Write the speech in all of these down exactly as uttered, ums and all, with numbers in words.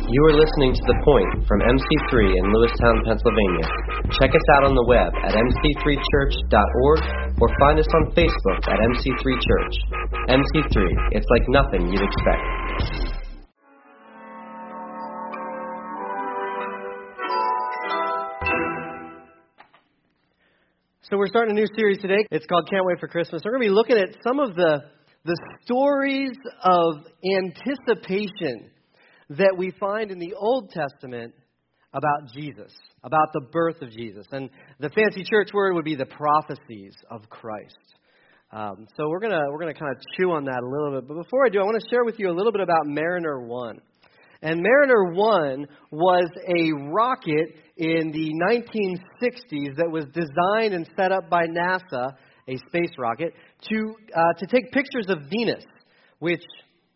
You are listening to The Point from M C three in Lewistown, Pennsylvania. Check us out on the web at m c three church dot org or find us on Facebook at M C three Church. M C three, it's like nothing you'd expect. So we're starting a new series today. It's called Can't Wait for Christmas. We're going to be looking at some of the, the stories of anticipation that we find in the Old Testament about Jesus, about the birth of Jesus. And the fancy church word would be the prophecies of Christ. Um, so we're gonna we're gonna kind of chew on that a little bit. But before I do, I want to share with you a little bit about Mariner one. And Mariner one was a rocket in the nineteen sixties that was designed and set up by NASA, a space rocket, to uh, to take pictures of Venus, which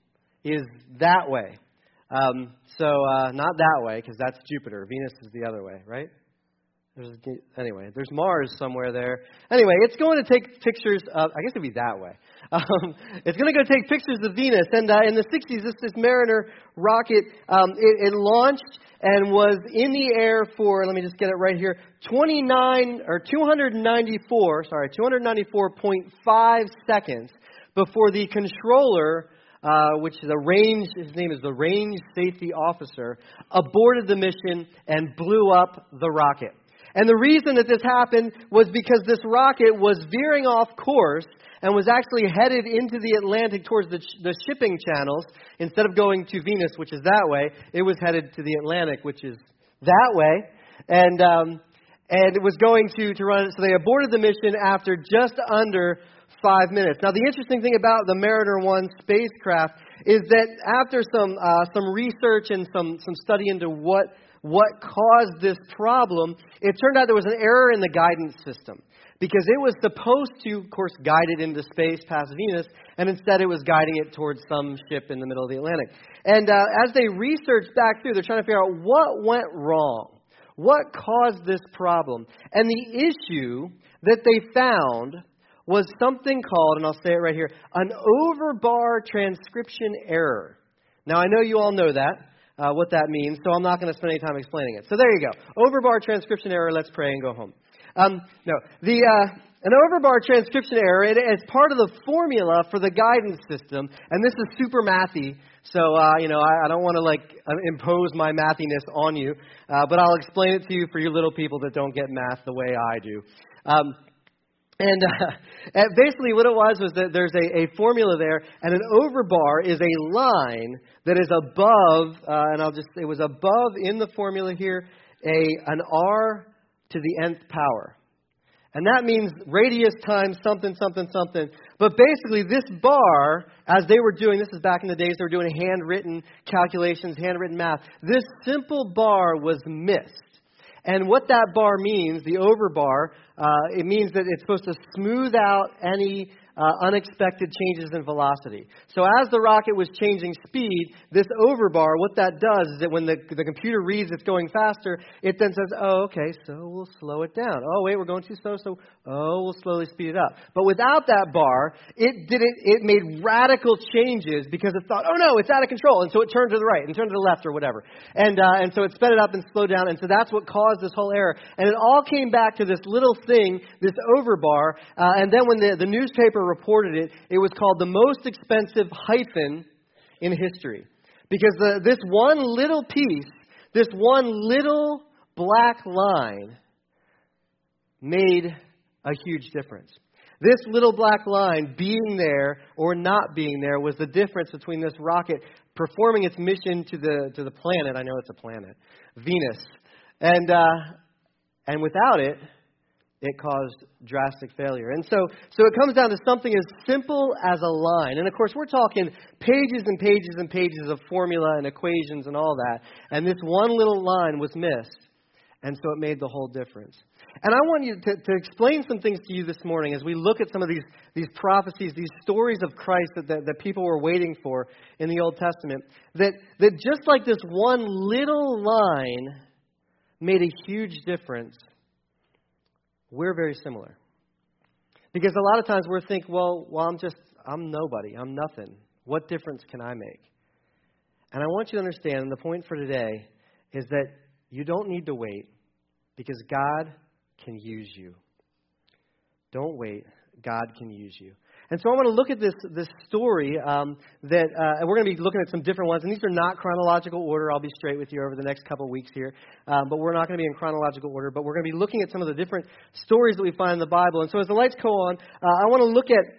is that way. Um, so uh, not that way, because that's Jupiter. Venus is the other way, right? There's, anyway, there's Mars somewhere there. Anyway, it's going to take pictures of, I guess it'd be that way. Um, it's going to go take pictures of Venus. And uh, in the sixties, this, this Mariner rocket, um, it, it launched and was in the air for, let me just get it right here, twenty-nine or two hundred ninety-four, sorry, two hundred ninety-four point five seconds before the controller, Uh, which the range, his name is the range safety officer, aborted the mission and blew up the rocket. And the reason that this happened was because this rocket was veering off course and was actually headed into the Atlantic towards the, the shipping channels. Instead of going to Venus, which is that way, it was headed to the Atlantic, which is that way. And um, and it was going to, to run it. So they aborted the mission after just under five minutes. Now, the interesting thing about the Mariner one spacecraft is that after some uh, some research and some, some study into what what caused this problem, it turned out there was an error in the guidance system. Because it was supposed to, of course, guide it into space past Venus, and instead it was guiding it towards some ship in the middle of the Atlantic. And uh, as they researched back through, they're trying to figure out what went wrong. What caused this problem? And the issue that they found was something called, and I'll say it right here, an overbar transcription error. Now, I know you all know that, uh, what that means, so I'm not going to spend any time explaining it. So there you go. Overbar transcription error, let's pray and go home. Um, no, the uh, an overbar transcription error, it is part of the formula for the guidance system, and this is super mathy, so, uh, you know, I, I don't want to, like, impose my mathiness on you, uh, but I'll explain it to you for you little people that don't get math the way I do. Um And uh, basically what it was was that there's a, a formula there, and an overbar is a line that is above, uh, and I'll just, it was above in the formula here, a an R to the nth power. And that means radius times something, something, something. But basically this bar, as they were doing, this is back in the days, they were doing handwritten calculations, handwritten math. This simple bar was missed. And what that bar means, the overbar, uh, it means that it's supposed to smooth out any uh, unexpected changes in velocity. So as the rocket was changing speed, this overbar, what that does is that when the, the computer reads it's going faster, it then says, oh, okay, so we'll slow it down. Oh, wait, we're going too slow, so, oh, we'll slowly speed it up. But without that bar, it didn't, it made radical changes because it thought, oh, no, it's out of control. And so it turned to the right and turned to the left or whatever. And, uh, and so it sped it up and slowed down. And so that's what caused this whole error. And it all came back to this little thing, this overbar. Uh, and then when the, the newspaper reported it, it was called the most expensive hyphen in history. Because the, this one little piece, this one little black line made a huge difference. This little black line being there or not being there was the difference between this rocket performing its mission to the to the planet. I know it's a planet, Venus. And uh, and without it, it caused drastic failure. And so so it comes down to something as simple as a line. And of course, we're talking pages and pages and pages of formula and equations and all that. And this one little line was missed. And so it made the whole difference. And I want you to, to explain some things to you this morning as we look at some of these, these prophecies, these stories of Christ that, that, that people were waiting for in the Old Testament. That, that just like this one little line made a huge difference, we're very similar. Because a lot of times we're thinking, well, well, I'm just, I'm nobody. I'm nothing. What difference can I make? And I want you to understand, and the point for today is that you don't need to wait because God can use you. Don't wait. God can use you. And so I want to look at this this story um, that uh, we're going to be looking at some different ones. And these are not chronological order. I'll be straight with you over the next couple of weeks here. Um, but we're not going to be in chronological order. But we're going to be looking at some of the different stories that we find in the Bible. And so as the lights go on, uh, I want to look at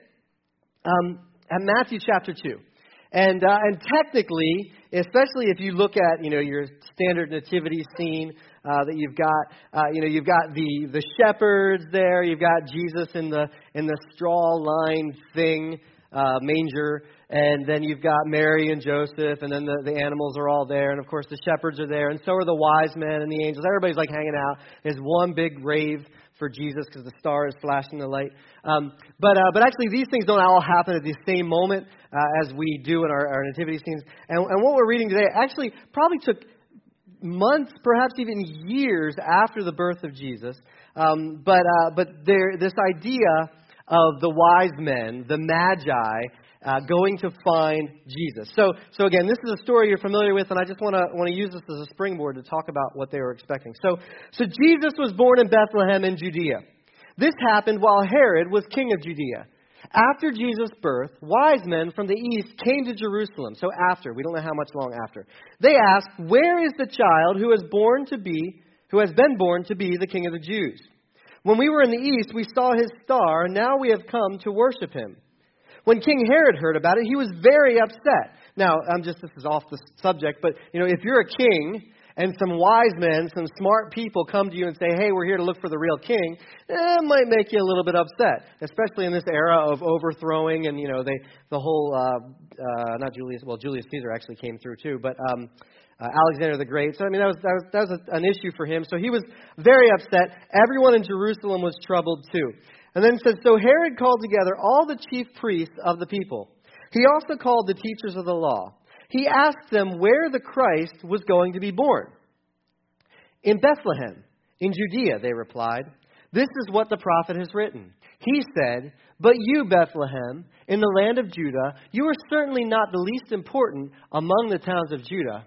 um, at Matthew chapter two. And uh, and technically, especially if you look at, you know, your standard nativity scene uh, that you've got, uh, you know, you've got the, the shepherds there, you've got Jesus in the in the straw-lined thing, uh, manger, and then you've got Mary and Joseph, and then the, the animals are all there, and of course the shepherds are there, and so are the wise men and the angels. Everybody's like hanging out. There's one big rave for Jesus because the star is flashing the light. Um, but uh, but actually these things don't all happen at the same moment uh, as we do in our, our nativity scenes. And, and what we're reading today actually probably took months, perhaps even years after the birth of Jesus. Um, but uh, but there this idea of the wise men, the magi, uh, going to find Jesus. So so again, this is a story you're familiar with, and I just want to want to use this as a springboard to talk about what they were expecting. So so Jesus was born in Bethlehem in Judea. This happened while Herod was king of Judea. After Jesus' birth, wise men from the east came to Jerusalem. So after, we don't know how much long after. They asked, "Where is the child who is born to be, who has been born to be the King of the Jews? When we were in the east, we saw his star, and now we have come to worship him." When King Herod heard about it, he was very upset. Now, I'm just, this is off the subject, but, you know, if you're a king and some wise men, some smart people come to you and say, "Hey, we're here to look for the real king," it might make you a little bit upset, especially in this era of overthrowing and, you know, they, the whole, uh, uh, not Julius, well, Julius Caesar actually came through too, but um, uh, Alexander the Great. So, I mean, that was, that was, that was a, an issue for him. So he was very upset. Everyone in Jerusalem was troubled too. And then it says, so Herod called together all the chief priests of the people. He also called the teachers of the law. He asked them where the Christ was going to be born. "In Bethlehem, in Judea," they replied. "This is what the prophet has written. He said, 'But you, Bethlehem, in the land of Judah, you are certainly not the least important among the towns of Judah.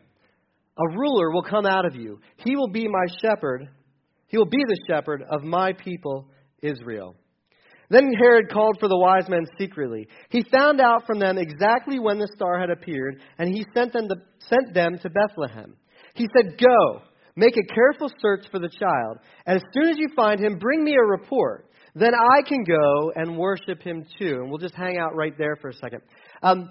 A ruler will come out of you. He will be my shepherd. He will be the shepherd of my people Israel.'" Then Herod called for the wise men secretly. He found out from them exactly when the star had appeared, and he sent them to, sent them to Bethlehem. He said, "Go, make a careful search for the child, and as soon as you find him, bring me a report. Then I can go and worship him too." And we'll just hang out right there for a second. Um,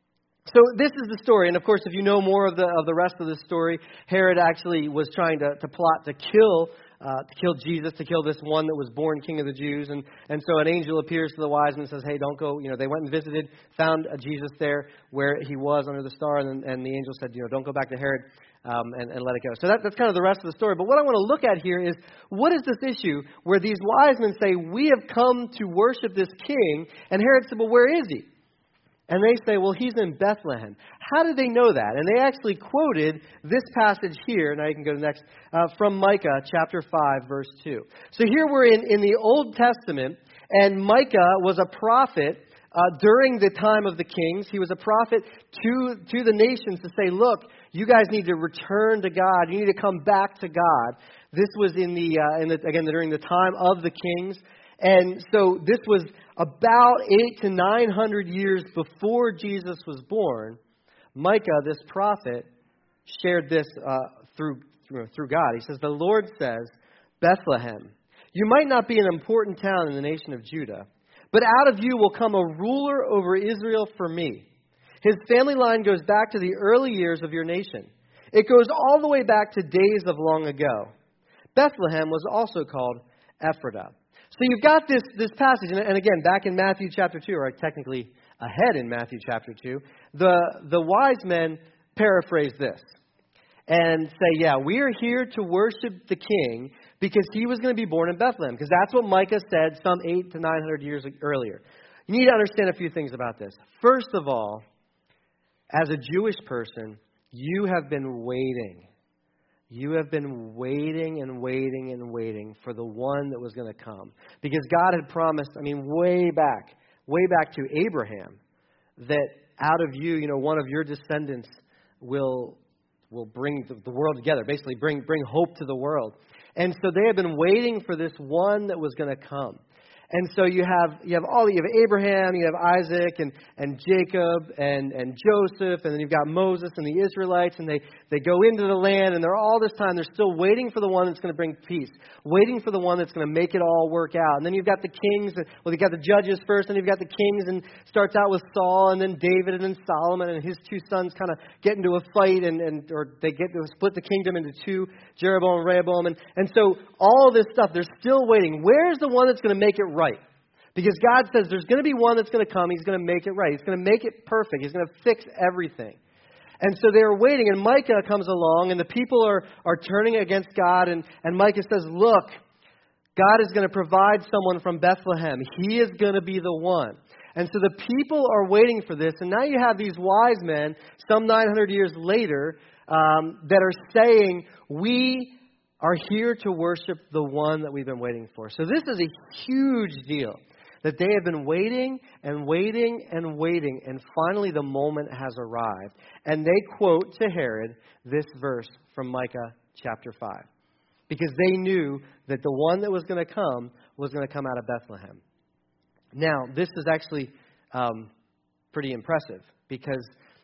so this is the story, and of course, if you know more of the of the rest of the story, Herod actually was trying to, to plot to kill Uh, to kill Jesus, to kill this one that was born King of the Jews. And, and so an angel appears to the wise men and says, "Hey, don't go." You know, they went and visited, found uh, Jesus there where he was under the star. And, and the angel said, you know, "Don't go back to Herod um, and, and let it go." So that, that's kind of the rest of the story. But what I want to look at here is, what is this issue where these wise men say, "We have come to worship this king." And Herod said, "Well, where is he?" And they say, "Well, he's in Bethlehem." How did they know that? And they actually quoted this passage here. Now you can go to the next. Uh, from Micah chapter five, verse two. So here we're in, in the Old Testament. And Micah was a prophet uh, during the time of the kings. He was a prophet to, to the nations to say, "Look, you guys need to return to God. You need to come back to God." This was in the, uh, in the again, during the time of the kings. And so this was about eight to nine hundred years before Jesus was born. Micah, this prophet, shared this uh, through, through through God. He says, "The Lord says, Bethlehem, you might not be an important town in the nation of Judah, but out of you will come a ruler over Israel for me. His family line goes back to the early years of your nation. It goes all the way back to days of long ago. Bethlehem was also called Ephratah." So you've got this, this passage, and again, back in Matthew chapter two, or technically ahead in Matthew chapter two, the, the wise men paraphrase this and say, "Yeah, we are here to worship the king because he was going to be born in Bethlehem," because that's what Micah said some eight to nine hundred years earlier. You need to understand a few things about this. First of all, as a Jewish person, you have been waiting. You have been waiting and waiting and waiting for the one that was going to come. Because God had promised, I mean, way back, way back to Abraham, that out of you, you know, one of your descendants will will bring the, the world together, basically bring bring hope to the world. And so they had been waiting for this one that was going to come. And so you have you have all you have Abraham, you have Isaac and, and Jacob and, and Joseph, and then you've got Moses and the Israelites, and they, they go into the land, and they're all this time they're still waiting for the one that's going to bring peace, waiting for the one that's going to make it all work out. And then you've got the kings, and, well, you've got the judges first, and you've got the kings, and it starts out with Saul, and then David, and then Solomon, and his two sons kind of get into a fight, and, and or they get to split the kingdom into two, Jeroboam and Rehoboam, and, and so all this stuff, they're still waiting. Where's the one that's going to make it right? Because God says there's going to be one that's going to come. He's going to make it right. He's going to make it perfect. He's going to fix everything. And so they were waiting, and Micah comes along, and the people are, are turning against God, and, and Micah says, look, God is going to provide someone from Bethlehem. He is going to be the one. And so the people are waiting for this, and now you have these wise men, some nine hundred years later, um, that are saying, we are here to worship the one that we've been waiting for. So this is a huge deal. That they have been waiting and waiting and waiting, and finally the moment has arrived. And they quote to Herod this verse from Micah chapter five. Because they knew that the one that was going to come was going to come out of Bethlehem. Now, this is actually um, pretty impressive, because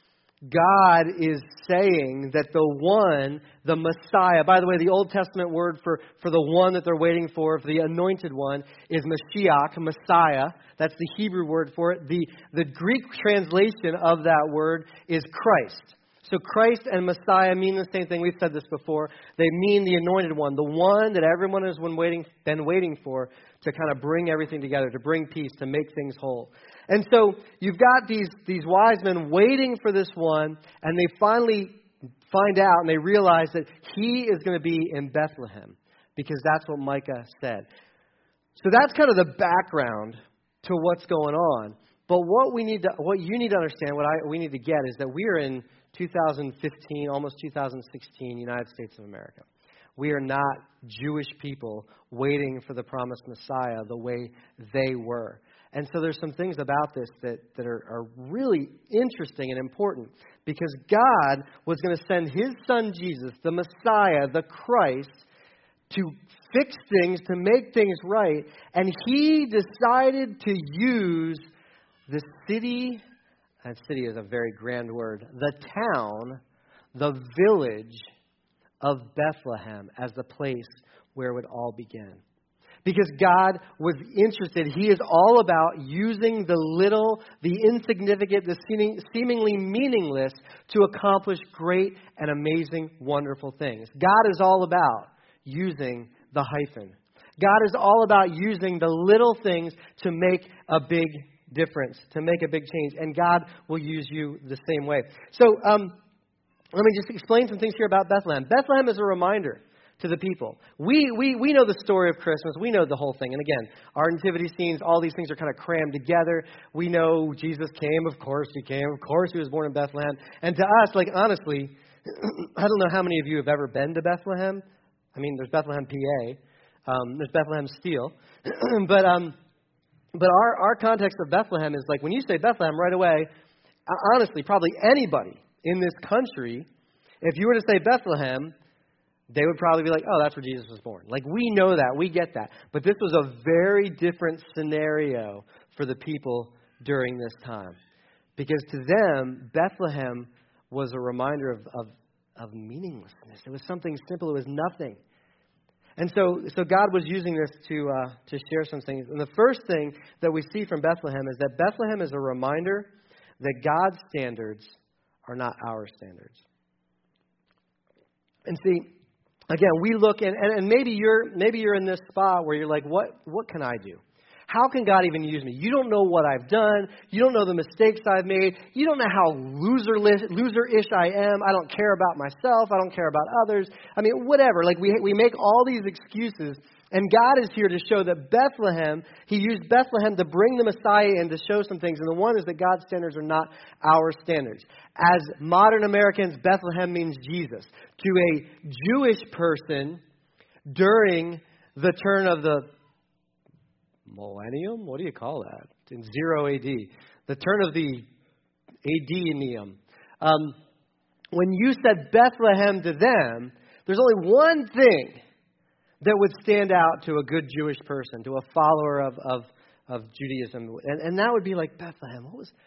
God is saying that the one, the Messiah, by the way, the Old Testament word for, for the one that they're waiting for, for the anointed one, is Mashiach, Messiah. That's the Hebrew word for it. The, the Greek translation of that word is Christ. So Christ and Messiah mean the same thing. We've said this before. They mean the anointed one, the one that everyone has been waiting, been waiting for to kind of bring everything together, to bring peace, to make things whole. And so you've got these, these wise men waiting for this one, and they finally find out and they realize that he is going to be in Bethlehem, because that's what Micah said. So that's kind of the background to what's going on. But what we need to, what you need to understand, what I, we need to get, is that we are in two thousand fifteen, almost two thousand sixteen, United States of America. We are not Jewish people waiting for the promised Messiah the way they were. And so there's some things about this that, that are, are really interesting and important, because God was going to send his son Jesus, the Messiah, the Christ, to fix things, to make things right. And he decided to use the city, and city is a very grand word, the town, the village of Bethlehem as the place where it would all begin. Because God was interested. He is all about using the little, the insignificant, the seeming, seemingly meaningless to accomplish great and amazing, wonderful things. God is all about using the hyphen. God is all about using the little things to make a big difference, to make a big change. And God will use you the same way. So um, let me just explain some things here about Bethlehem. Bethlehem is a reminder to the people. We, we we know the story of Christmas. We know the whole thing. And again, our nativity scenes, all these things are kind of crammed together. We know Jesus came. Of course he came. Of course he was born in Bethlehem. And to us, like, honestly, I don't know how many of you have ever been to Bethlehem. I mean, there's Bethlehem, P A. Um, there's Bethlehem Steel. but um, but our, our context of Bethlehem is like, when you say Bethlehem right away, honestly, probably anybody in this country, if you were to say Bethlehem, they would probably be like, oh, that's where Jesus was born. Like, we know that. We get that. But this was a very different scenario for the people during this time. Because to them, Bethlehem was a reminder of, of, of meaninglessness. It was something simple. It was nothing. And so so God was using this to uh, to share some things. And the first thing that we see from Bethlehem is that Bethlehem is a reminder that God's standards are not our standards. And see, again, we look, and, and, and maybe you're maybe you're in this spot where you're like, what what can I do? How can God even use me? You don't know what I've done. You don't know the mistakes I've made. You don't know how loser-ish I am. I don't care about myself. I don't care about others. I mean, whatever. Like, we we make all these excuses. And God is here to show that Bethlehem, he used Bethlehem to bring the Messiah in to show some things. And the one is that God's standards are not our standards. As modern Americans, Bethlehem means Jesus. To a Jewish person during the turn of the millennium? What do you call that? In zero A D. The turn of the A D-nium. Um, when you said Bethlehem to them, there's only one thing that would stand out to a good Jewish person, to a follower of, of, of Judaism. And, and that would be like Bethlehem. What was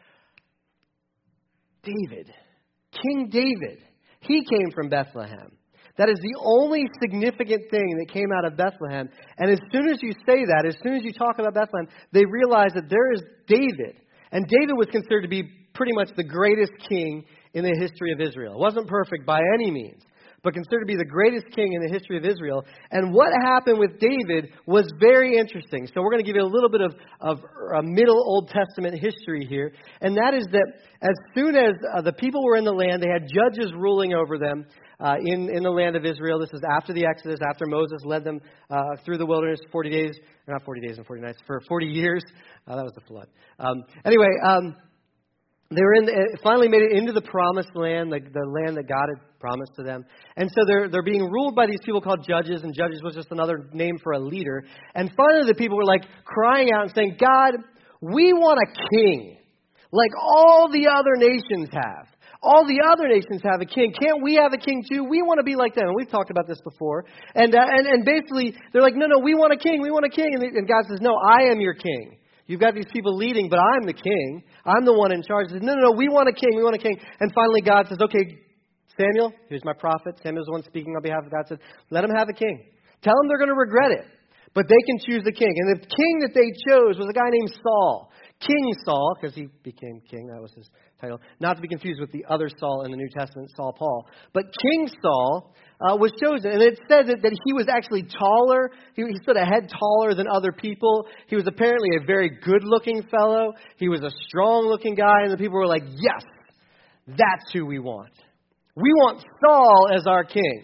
David? King David. He came from Bethlehem. That is the only significant thing that came out of Bethlehem. And as soon as you say that, as soon as you talk about Bethlehem, they realize that there is David. And David was considered to be pretty much the greatest king in the history of Israel. It wasn't perfect by any means, but considered to be the greatest king in the history of Israel. And what happened with David was very interesting. So we're going to give you a little bit of, of a Middle Old Testament history here. And that is that as soon as uh, the people were in the land, they had judges ruling over them uh, in, in the land of Israel. This is after the Exodus, after Moses led them uh, through the wilderness forty days, or not forty days and forty nights, for forty years. Uh, that was the flood. Um, anyway, um, They were in the, finally made it into the promised land, like the land that God had promised to them. And so they're they're being ruled by these people called judges, and judges was just another name for a leader. And finally the people were like crying out and saying, God, we want a king like all the other nations have. All the other nations have a king. Can't we have a king too? We want to be like them. And we've talked about this before. And uh, and, and basically they're like, no, no, we want a king. We want a king. And, and God says, no, I am your king. You've got these people leading, but I'm the king. I'm the one in charge. He says, no, no, no, we want a king. We want a king. And finally God says, okay, Samuel, here's my prophet. Samuel's the one speaking on behalf of God. Says, let them have a king. Tell them they're going to regret it, but they can choose the king. And the king that they chose was a guy named Saul. King Saul, because he became king. That was his title. Not to be confused with the other Saul in the New Testament, Saul Paul. But King Saul uh, was chosen. And it said that, that he was actually taller. He, he stood a head taller than other people. He was apparently a very good-looking fellow. He was a strong-looking guy. And the people were like, yes, that's who we want. We want Saul as our king.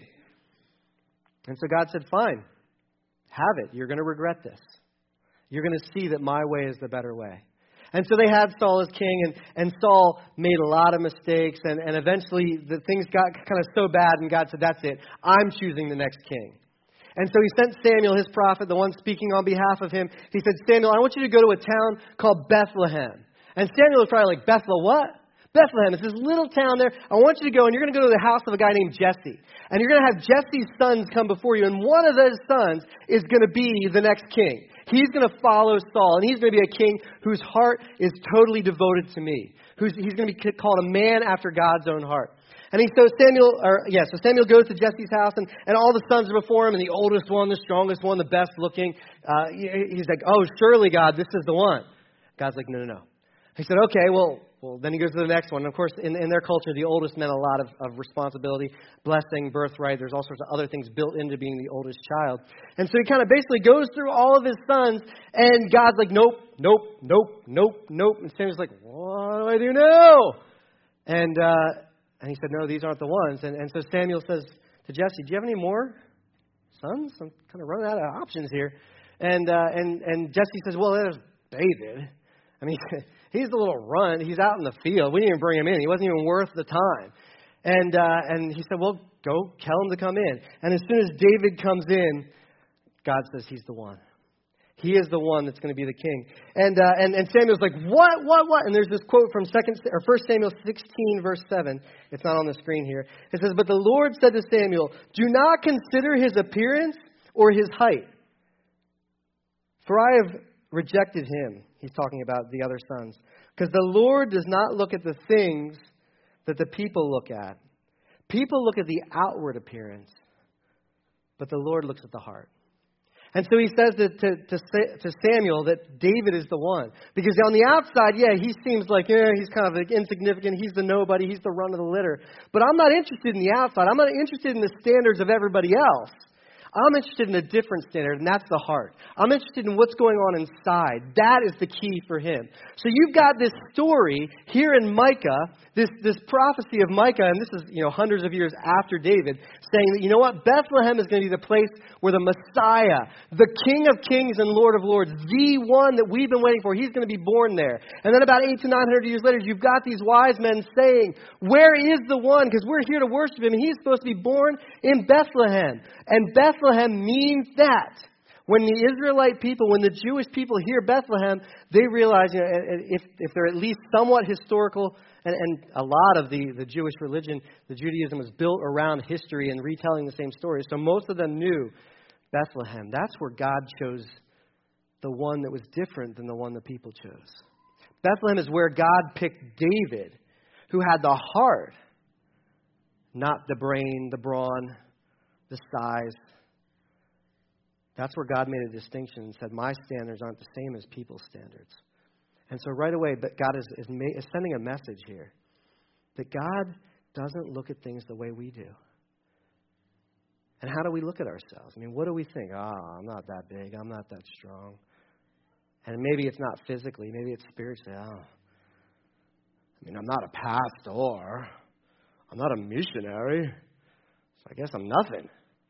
And so God said, fine, have it. You're going to regret this. You're going to see that my way is the better way. And so they had Saul as king, and, and Saul made a lot of mistakes, and, and eventually the things got kind of so bad, and God said, that's it. I'm choosing the next king. And so he sent Samuel, his prophet, the one speaking on behalf of him. He said, Samuel, I want you to go to a town called Bethlehem. And Samuel was probably like, Bethlehem, what? Bethlehem, it's this little town there. I want you to go, and you're going to go to the house of a guy named Jesse. And you're going to have Jesse's sons come before you, and one of those sons is going to be the next king. He's going to follow Saul, and he's going to be a king whose heart is totally devoted to me. Who's, he's going to be called a man after God's own heart. And he so Samuel, or yeah, so Samuel goes to Jesse's house, and, and all the sons are before him, and the oldest one, the strongest one, the best looking. Uh, he's like, oh, surely, God, this is the one. God's like, no, no, no. He said, okay, well, well, then he goes to the next one. And of course, in, in their culture, the oldest meant a lot of, of responsibility, blessing, birthright. There's all sorts of other things built into being the oldest child. And so he kind of basically goes through all of his sons, and God's like, nope, nope, nope, nope, nope. And Samuel's like, what do I do now? And uh, and he said, no, these aren't the ones. And, and so Samuel says to Jesse, do you have any more sons? I'm kind of running out of options here. And uh, and and Jesse says, well, there's David. I mean, he's a little runt. He's out in the field. We didn't even bring him in. He wasn't even worth the time. And uh, and he said, well, go tell him to come in. And as soon as David comes in, God says he's the one. He is the one that's going to be the king. And uh, and and Samuel's like, what, what, what? And there's this quote from second or First Samuel sixteen, verse seven. It's not on the screen here. It says, but the Lord said to Samuel, do not consider his appearance or his height, for I have rejected him. He's talking about the other sons. Because the Lord does not look at the things that the people look at. People look at the outward appearance, but the Lord looks at the heart. And so he says that to, to, to Samuel that David is the one. Because on the outside, yeah, he seems like, yeah, he's kind of like insignificant. He's the nobody. He's the run of the litter. But I'm not interested in the outside. I'm not interested in the standards of everybody else. I'm interested in a different standard, and that's the heart. I'm interested in what's going on inside. That is the key for him. So you've got this story here in Micah, this, this prophecy of Micah, and this is, you know, hundreds of years after David, saying that, you know what, Bethlehem is going to be the place where the Messiah, the King of Kings and Lord of Lords, the one that we've been waiting for, he's going to be born there. And then about eight to nine hundred years later, you've got these wise men saying, where is the one? Because we're here to worship him, and he's supposed to be born in Bethlehem. And Bethlehem means that. When the Israelite people, when the Jewish people hear Bethlehem, they realize, you know, if, if they're at least somewhat historical, and, and a lot of the, the Jewish religion, the Judaism was built around history and retelling the same stories. So most of them knew Bethlehem. That's where God chose the one that was different than the one the people chose. Bethlehem is where God picked David, who had the heart, not the brain, the brawn, the size. That's where God made a distinction and said, my standards aren't the same as people's standards. And so right away, but God is, is, ma- is sending a message here that God doesn't look at things the way we do. And how do we look at ourselves? I mean, what do we think? Ah, oh, I'm not that big. I'm not that strong. And maybe it's not physically. Maybe it's spiritually. Oh, I mean, I'm not a pastor. I'm not a missionary. So I guess I'm nothing.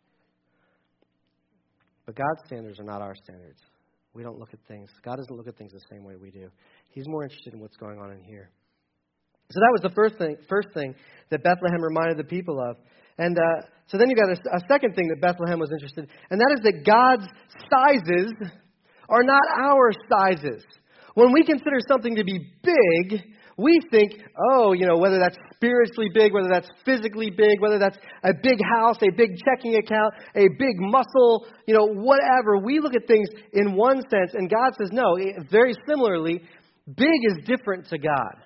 But God's standards are not our standards. We don't look at things. God doesn't look at things the same way we do. He's more interested in what's going on in here. So that was the first thing, first thing that Bethlehem reminded the people of. And uh, so then you got a, a second thing that Bethlehem was interested in, and that is that God's sizes are not our sizes. When we consider something to be big, we think, oh, you know, whether that's spiritually big, whether that's physically big, whether that's a big house, a big checking account, a big muscle, you know, whatever. We look at things in one sense, and God says, no, very similarly, big is different to God.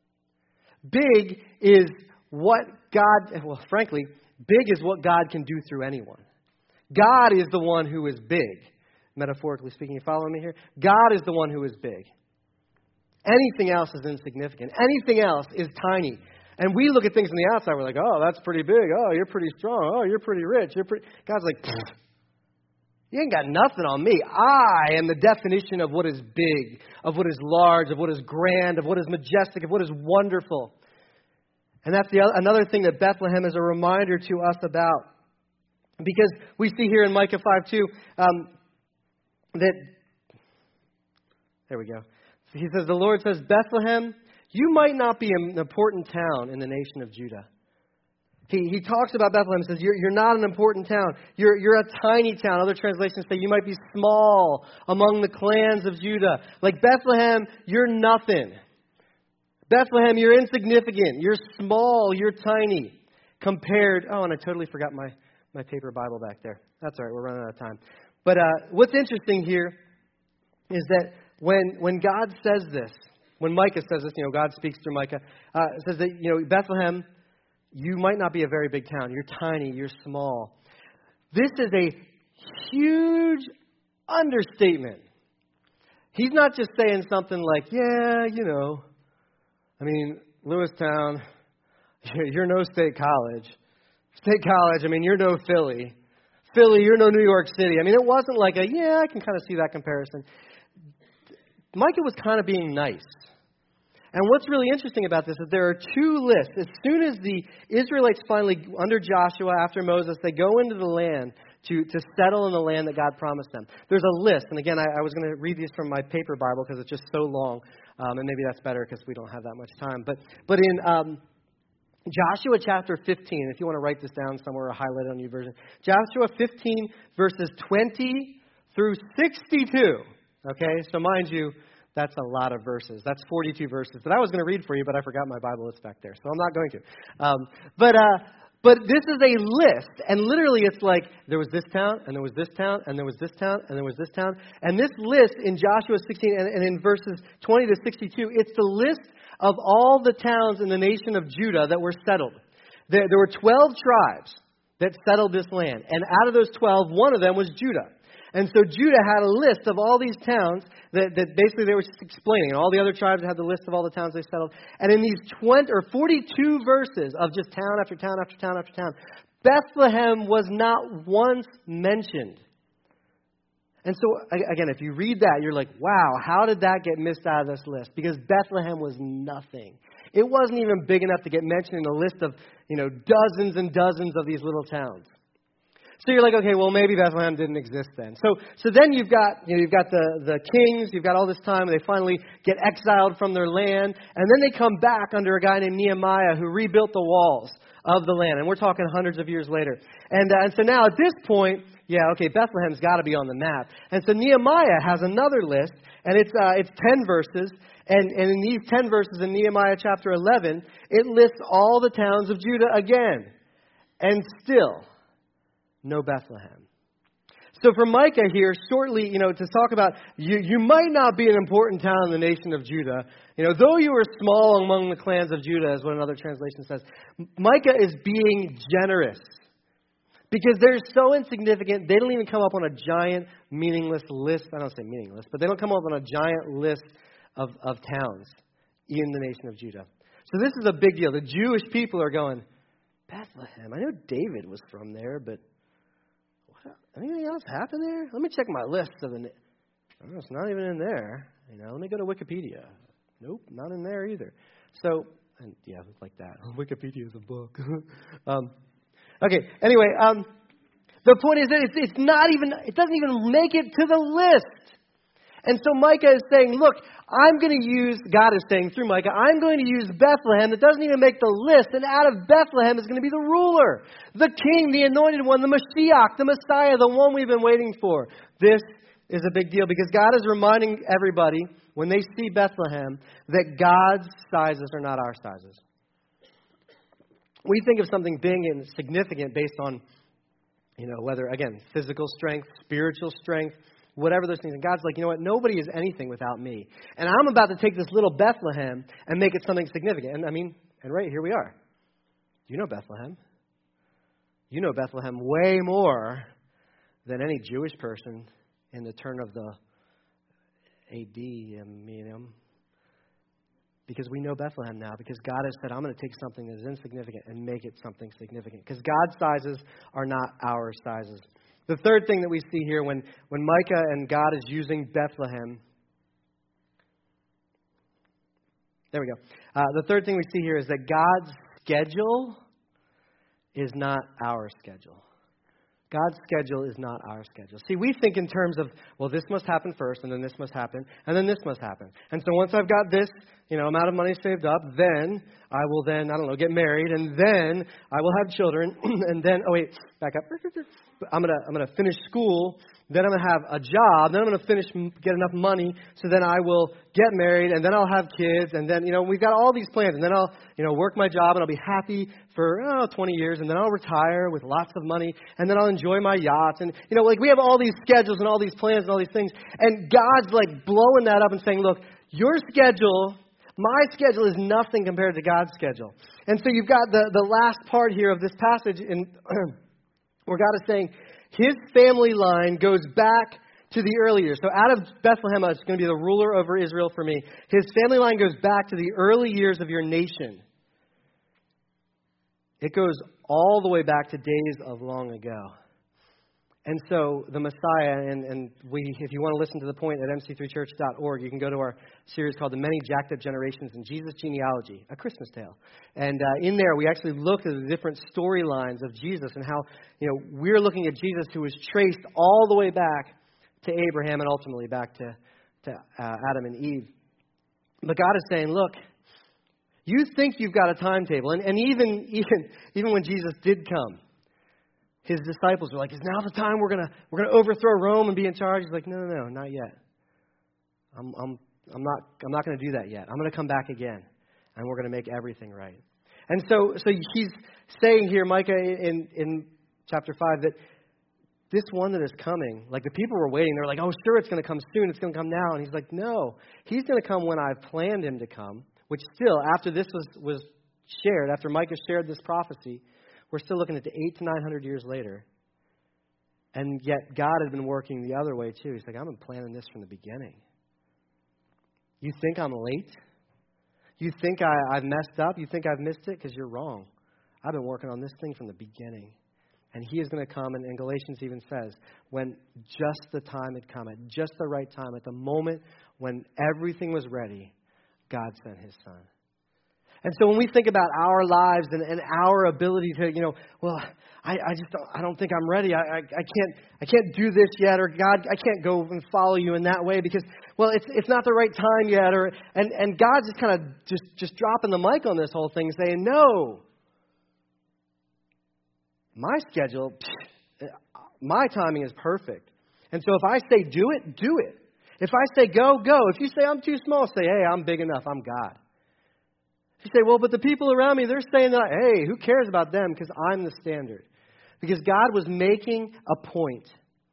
Big is what God, well, frankly, big is what God can do through anyone. God is the one who is big, metaphorically speaking. You following me here? God is the one who is big. Anything else is insignificant. Anything else is tiny. And we look at things on the outside, we're like, oh, that's pretty big. Oh, you're pretty strong. Oh, you're pretty rich. You're pretty. God's like, you ain't got nothing on me. I am the definition of what is big, of what is large, of what is grand, of what is majestic, of what is wonderful. And that's the another thing that Bethlehem is a reminder to us about. Because we see here in Micah five two um, that, there we go. He says, the Lord says, Bethlehem, you might not be an important town in the nation of Judah. He he talks about Bethlehem and says, you're, you're not an important town. You're, you're a tiny town. Other translations say you might be small among the clans of Judah. Like Bethlehem, you're nothing. Bethlehem, you're insignificant. You're small. You're tiny compared. Oh, and I totally forgot my, my paper Bible back there. That's all right. We're running out of time. But uh, what's interesting here is that When when God says this, when Micah says this, you know, God speaks through Micah, uh, says that, you know, Bethlehem, you might not be a very big town. You're tiny. You're small. This is a huge understatement. He's not just saying something like, yeah, you know, I mean, Lewistown, you're no State College. State College, I mean, you're no Philly. Philly, you're no New York City. I mean, it wasn't like a, yeah, I can kind of see that comparison. Micah was kind of being nice. And what's really interesting about this is there are two lists. As soon as the Israelites finally, under Joshua, after Moses, they go into the land to, to settle in the land that God promised them. There's a list. And again, I, I was going to read these from my paper Bible because it's just so long. Um, and maybe that's better because we don't have that much time. But but in um, Joshua chapter fifteen, if you want to write this down somewhere or highlight it on your version. Joshua fifteen, verses twenty through sixty-two. Okay, so mind you, that's a lot of verses. That's forty-two verses that I was going to read for you, but I forgot my Bible is back there, so I'm not going to. Um, but uh, but this is a list, and literally it's like there was this town, and there was this town, and there was this town, and there was this town. And this list in Joshua sixteen and, and in verses twenty to sixty-two, it's the list of all the towns in the nation of Judah that were settled. There, there were twelve tribes that settled this land, and out of those twelve, one of them was Judah. And so Judah had a list of all these towns that, that basically they were just explaining. And all the other tribes had the list of all the towns they settled. And in these twenty or forty-two verses of just town after town after town after town, Bethlehem was not once mentioned. And so, again, if you read that, you're like, wow, how did that get missed out of this list? Because Bethlehem was nothing. It wasn't even big enough to get mentioned in a list of, you know, dozens and dozens of these little towns. So you're like, okay, well, maybe Bethlehem didn't exist then. So so then you've got, you know, you've got the, the kings, you've got all this time, and they finally get exiled from their land, and then they come back under a guy named Nehemiah who rebuilt the walls of the land. And we're talking hundreds of years later. And, uh, and so now at this point, yeah, okay, Bethlehem's got to be on the map. And so Nehemiah has another list, and it's uh, it's ten verses. And, and in these ten verses in Nehemiah chapter eleven, it lists all the towns of Judah again. And still, no Bethlehem. So for Micah here, shortly, you know, to talk about, you, you might not be an important town in the nation of Judah. You know, though you were small among the clans of Judah, is what another translation says. Micah is being generous. Because they're so insignificant, they don't even come up on a giant, meaningless list. I don't say meaningless, but they don't come up on a giant list of, of towns in the nation of Judah. So this is a big deal. The Jewish people are going, Bethlehem, I know David was from there, but what, anything else happen there? Let me check my list of the. Oh, it's not even in there. You know, let me go to Wikipedia. Nope, not in there either. So, and yeah, like that. Wikipedia is a book. um, okay. Anyway, um, the point is that it's, it's not even. It doesn't even make it to the list. And so Micah is saying, look, I'm going to use, God is saying through Micah, I'm going to use Bethlehem that doesn't even make the list. And out of Bethlehem is going to be the ruler, the king, the anointed one, the Mashiach, the Messiah, the one we've been waiting for. This is a big deal because God is reminding everybody when they see Bethlehem that God's sizes are not our sizes. We think of something big and significant based on, you know, whether, again, physical strength, spiritual strength, whatever those things. And God's like, you know what? Nobody is anything without me. And I'm about to take this little Bethlehem and make it something significant. And I mean, and right here we are. You know Bethlehem. You know Bethlehem way more than any Jewish person in the turn of the A D, I mean, because we know Bethlehem now. Because God has said, I'm going to take something that is insignificant and make it something significant. Because God's sizes are not our sizes. The third thing that we see here when, when Micah and God is using Bethlehem. There we go. Uh, the third thing we see here is that God's schedule is not our schedule. God's schedule is not our schedule. See, we think in terms of, well, this must happen first, and then this must happen, and then this must happen. And so once I've got this, you know, amount of money saved up, then I will then, I don't know, get married, and then I will have children, and then, oh wait, back up. I'm gonna, I'm gonna finish school, then I'm gonna have a job, then I'm gonna finish, get enough money, so then I will get married, and then I'll have kids, and then, you know, we've got all these plans, and then I'll, you know, work my job, and I'll be happy for, oh, twenty years, and then I'll retire with lots of money, and then I'll enjoy my yachts, and, you know, like, we have all these schedules and all these plans and all these things, and God's, like, blowing that up and saying, look, your schedule, my schedule is nothing compared to God's schedule. And so you've got the, the last part here of this passage in where God is saying his family line goes back to the early years. So out of Bethlehem, it's going to be the ruler over Israel for me. His family line goes back to the early years of your nation. It goes all the way back to days of long ago. And so the Messiah, and, and we, if you want to listen to the point at m c three church dot org, you can go to our series called The Many Jacked Up Generations in Jesus' Genealogy, A Christmas Tale. And uh, in there, we actually look at the different storylines of Jesus and how, you know, we're looking at Jesus who was traced all the way back to Abraham and ultimately back to, to uh, Adam and Eve. But God is saying, look, you think you've got a timetable. And, and even, even, even when Jesus did come, his disciples were like, is now the time we're gonna we're gonna overthrow Rome and be in charge? He's like, no, no, no, not yet. I'm I'm I'm not I'm not gonna do that yet. I'm gonna come back again, and we're gonna make everything right. And so so he's saying here, Micah, in in chapter five, that this one that is coming, like the people were waiting, they're like, oh, sure, it's gonna come soon, it's gonna come now, and he's like, no, he's gonna come when I've planned him to come. Which still, after this was was shared, after Micah shared this prophecy, we're still looking at the eight to nine hundred years later. And yet God had been working the other way too. He's like, I've been planning this from the beginning. You think I'm late? You think I, I've messed up? You think I've missed it? Because you're wrong. I've been working on this thing from the beginning. And he is going to come, and, and Galatians even says, when just the time had come, at just the right time, at the moment when everything was ready, God sent his son. And so when we think about our lives and, and our ability to, you know, well, I, I just don't, I don't think I'm ready. I, I, I can't I can't do this yet, or God, I can't go and follow you in that way because, well, it's it's not the right time yet, or and and God's just kind of just just dropping the mic on this whole thing, saying, no, my schedule, my timing is perfect. And so if I say do it, do it. If I say go, go. If you say I'm too small, say, hey, I'm big enough. I'm God. If you say, well, but the people around me, they're saying that, hey, who cares about them because I'm the standard. Because God was making a point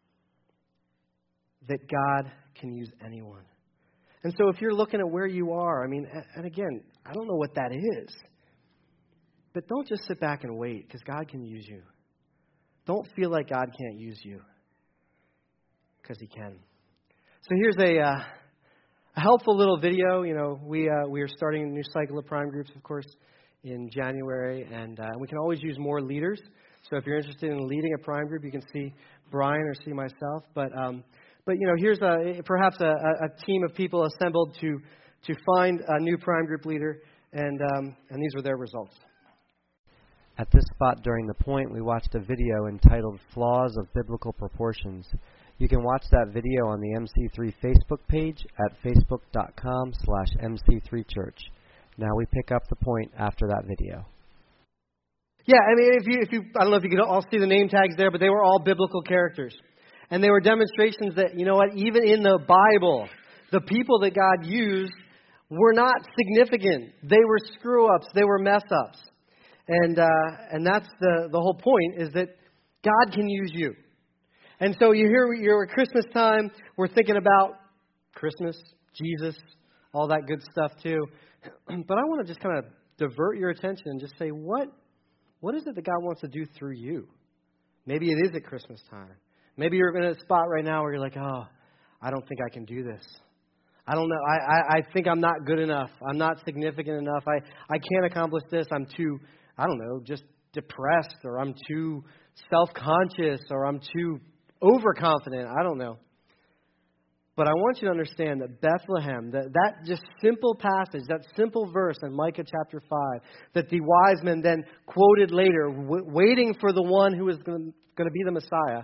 that God can use anyone. And so if you're looking at where you are, I mean, and again, I don't know what that is. But don't just sit back and wait because God can use you. Don't feel like God can't use you because He can. So here's a... Uh, A helpful little video. You know, we uh, we are starting a new cycle of prime groups, of course, in January, and uh, we can always use more leaders. So if you're interested in leading a prime group, you can see Brian or see myself. But um, but you know, here's a perhaps a, a team of people assembled to to find a new prime group leader, and um, and these were their results. At this spot during the point, we watched a video entitled "Flaws of Biblical Proportions." You can watch that video on the M C three Facebook page at facebook.com slash MC3Church. Now we pick up the point after that video. Yeah, I mean, if you, if you, I don't know if you could all see the name tags there, but they were all biblical characters. And they were demonstrations that, you know what, even in the Bible, the people that God used were not significant. They were screw-ups. They were mess-ups. And uh, and that's the, the whole point, is that God can use you. And so you hear you're at Christmas time, we're thinking about Christmas, Jesus, all that good stuff too. But I want to just kind of divert your attention and just say, what what is it that God wants to do through you? Maybe it is at Christmas time. Maybe you're in a spot right now where you're like, oh, I don't think I can do this. I don't know. I, I, I think I'm not good enough. I'm not significant enough. I, I can't accomplish this. I'm too, I don't know, just depressed, or I'm too self-conscious, or I'm too overconfident, I don't know. But I want you to understand that Bethlehem, that, that just simple passage, that simple verse in Micah chapter five, that the wise men then quoted later, w- waiting for the one who was going to be the Messiah,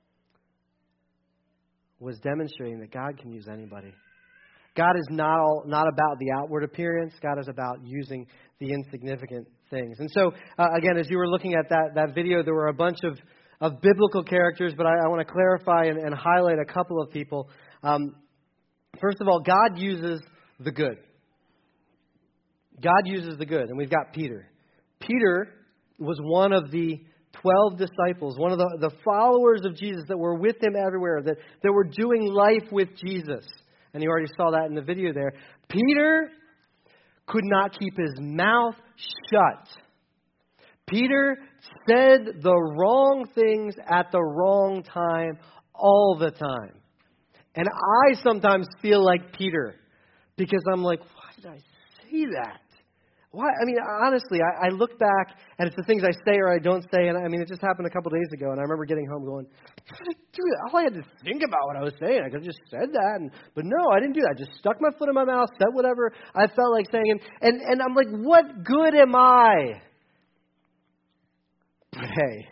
was demonstrating that God can use anybody. God is not all, not about the outward appearance. God is about using the insignificant things. And so, uh, again, as you were looking at that, that video, there were a bunch of of biblical characters, but I, I want to clarify and, and highlight a couple of people. Um, first of all, God uses the good. God uses the good, and we've got Peter. Peter was one of the twelve disciples, one of the, the followers of Jesus that were with Him everywhere, that, that were doing life with Jesus. And you already saw that in the video there. Peter could not keep his mouth shut. Peter said the wrong things at the wrong time all the time. And I sometimes feel like Peter because I'm like, why did I say that? Why? I mean, honestly, I, I look back and it's the things I say or I don't say. And I mean, it just happened a couple days ago. And I remember getting home going, dude, all I had to think about what I was saying. I could have just said that. And, but no, I didn't do that. I just stuck my foot in my mouth, said whatever I felt like saying. And, and, and I'm like, what good am I? But hey,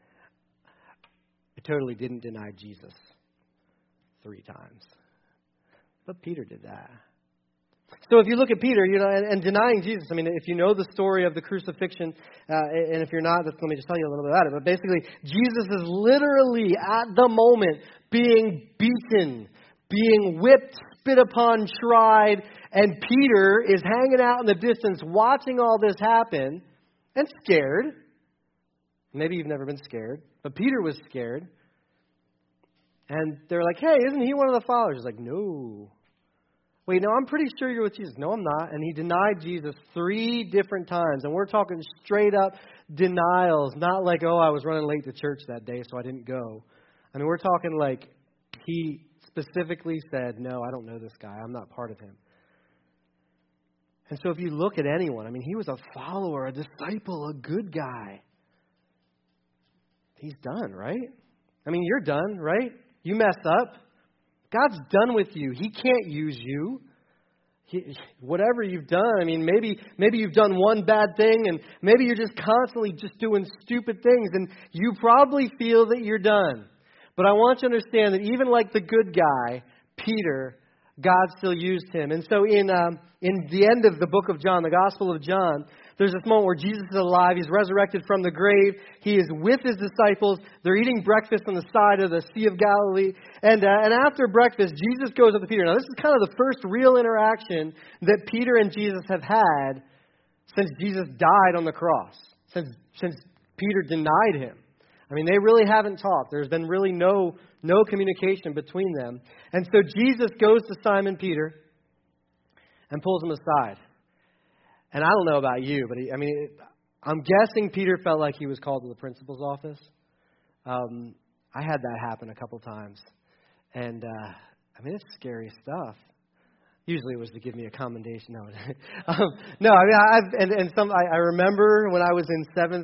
I totally didn't deny Jesus three times. But Peter did that. So if you look at Peter, you know, and, and denying Jesus, I mean, if you know the story of the crucifixion, uh, and if you're not, let me just tell you a little bit about it. But basically, Jesus is literally at the moment being beaten, being whipped, spit upon, tried, and Peter is hanging out in the distance watching all this happen and scared. Maybe you've never been scared, but Peter was scared. And they're like, hey, isn't he one of the followers? He's like, no. Wait, no, I'm pretty sure you're with Jesus. No, I'm not. And he denied Jesus three different times. And we're talking straight up denials, not like, oh, I was running late to church that day, so I didn't go. I mean, we're talking like he specifically said, no, I don't know this guy. I'm not part of him. And so if you look at anyone, I mean, he was a follower, a disciple, a good guy. He's done, right? I mean, you're done, right? You messed up. God's done with you. He can't use you. whatever you've done, I mean, maybe maybe you've done one bad thing, and maybe you're just constantly just doing stupid things, and you probably feel that you're done. But I want you to understand that even like the good guy, Peter, God still used him. And so in um, in the end of the book of John, the Gospel of John, there's this moment where Jesus is alive. He's resurrected from the grave. He is with his disciples. They're eating breakfast on the side of the Sea of Galilee. And, uh, and after breakfast, Jesus goes up to Peter. Now, this is kind of the first real interaction that Peter and Jesus have had since Jesus died on the cross, since, since Peter denied him. I mean, they really haven't talked. There's been really no, no communication between them. And so Jesus goes to Simon Peter and pulls him aside. And I don't know about you, but he, I mean, it, I'm guessing Peter felt like he was called to the principal's office. Um, I had that happen a couple times. And, uh, I mean, it's scary stuff. Usually it was to give me a commendation. No, um, no I mean, I've, and, and some, I, I remember when I was in seventh,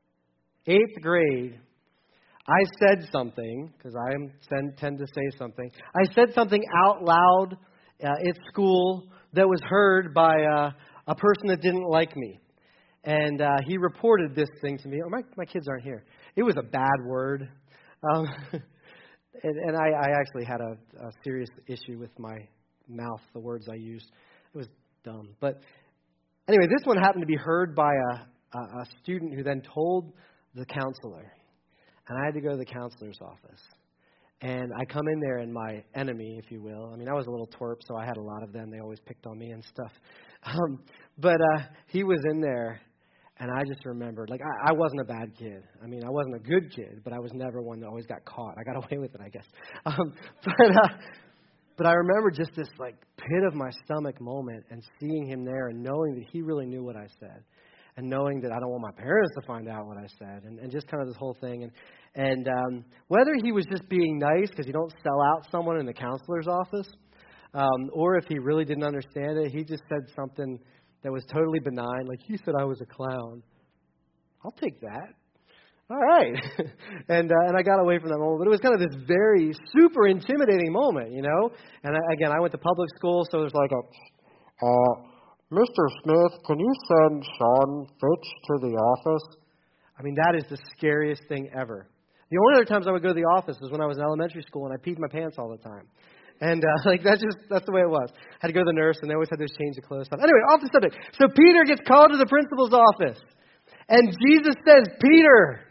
eighth grade, I said something, because I am, tend to say something. I said something out loud uh, at school that was heard by uh, a person that didn't like me. And uh, he reported this thing to me. Oh, my, my kids aren't here. It was a bad word. Um, and, and I, I actually had a, a serious issue with my mouth, the words I used. It was dumb. But anyway, this one happened to be heard by a, a, a student who then told the counselor. And I had to go to the counselor's office. And I come in there, and my enemy, if you will, I mean, I was a little twerp, so I had a lot of them. They always picked on me and stuff. Um, but uh, he was in there, and I just remembered, like, I, I wasn't a bad kid. I mean, I wasn't a good kid, but I was never one that always got caught. I got away with it, I guess. Um, but uh, but I remember just this, like, pit of my stomach moment and seeing him there and knowing that he really knew what I said. And knowing that I don't want my parents to find out what I said, and, and just kind of this whole thing. And and um, whether he was just being nice because you don't sell out someone in the counselor's office, um, or if he really didn't understand it, he just said something that was totally benign. Like, he said I was a clown. I'll take that. All right. and uh, and I got away from that moment. But it was kind of this very super intimidating moment, you know. And I, again, I went to public school, so there's like a... Uh, Mister Smith, can you send Sean Fitch to the office? I mean, that is the scariest thing ever. The only other times I would go to the office was when I was in elementary school and I peed my pants all the time. And, uh, like, that's just, that's the way it was. I had to go to the nurse and they always had those change of clothes stuff. Anyway, off the subject. So Peter gets called to the principal's office. And Jesus says, Peter,